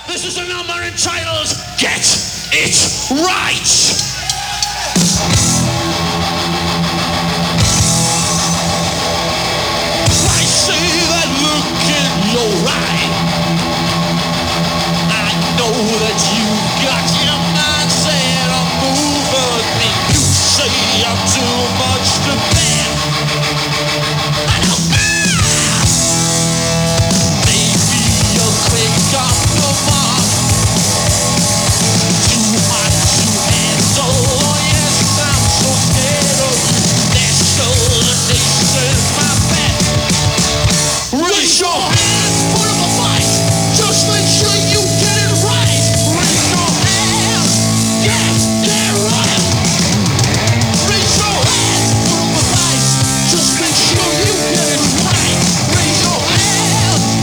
This is a number entitled Get It Right. I see that look in your eyes.